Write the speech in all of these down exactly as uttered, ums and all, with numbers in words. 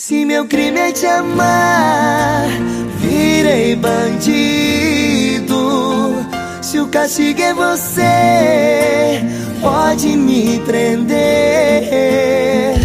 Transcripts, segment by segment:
Se meu crime é te amar, virei bandido. Se o castigo é você, pode me prender.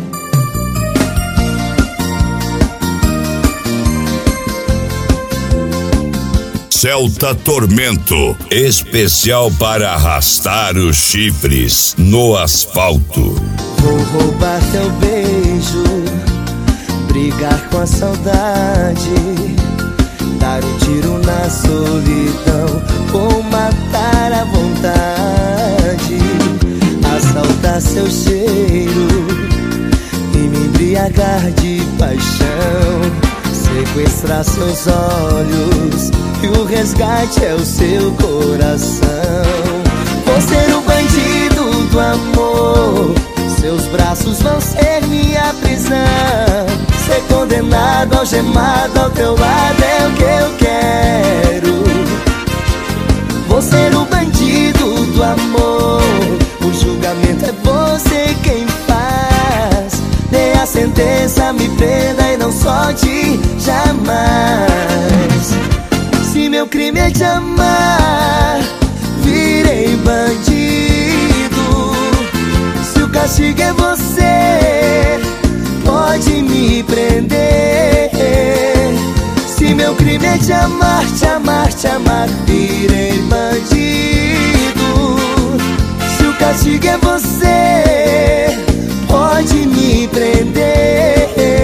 Celta Tormento, especial para arrastar os chifres no asfalto. Vou roubar teu beijo, brigar com a saudade, dar um tiro na solidão ou matar a vontade, assaltar seu cheiro e me embriagar de paixão, sequestrar seus olhos e o resgate é o seu coração. Vou ser o bandido do amor, seus braços vão ser minha prisão. Ser condenado, algemado ao teu lado é o que eu quero. Vou ser o bandido do amor, o julgamento é você quem faz. Dê a sentença, me prenda e não solte jamais. Se meu crime é te amar, virei bandido. Se o castigo é você, pode me prender. Se meu crime é te amar, te amar, te amar, virei bandido. Se o castigo é você, pode me prender.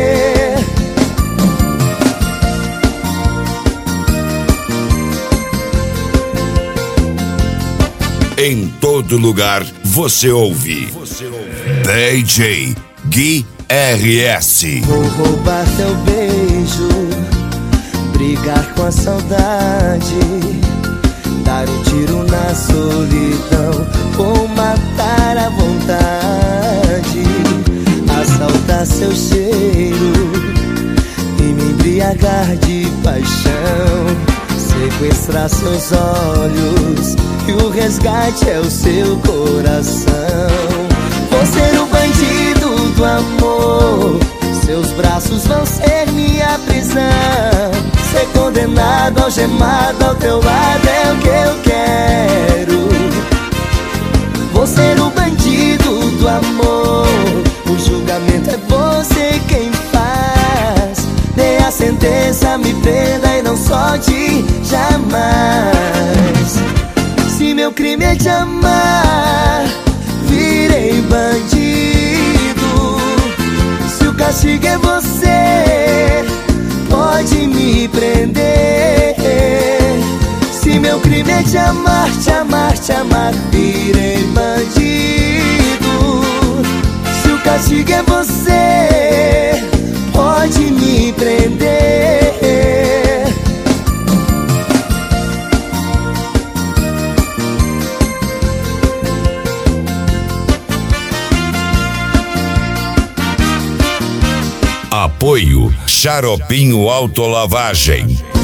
Em todo lugar você ouve, você ouve. D J Gui R S. Vou roubar teu beijo, brigar com a saudade, dar um tiro na solidão ou matar a vontade, assaltar seu cheiro e me embriagar de paixão, sequestrar seus olhos e o resgate é o seu coração. Vou ser o bandido do amor, seus braços vão ser minha prisão. Ser condenado, algemado ao teu lado é o que eu quero. Vou ser o bandido do amor, o julgamento é você quem faz. Dê a sentença, me prenda e não solte jamais. Se meu crime é te amar, virei bandido. Se o castigo é você, pode me prender. Se meu crime é te amar, te amar, te amar, virei bandido. Se o castigo é você, pode me prender. Apoio Xaropinho Autolavagem.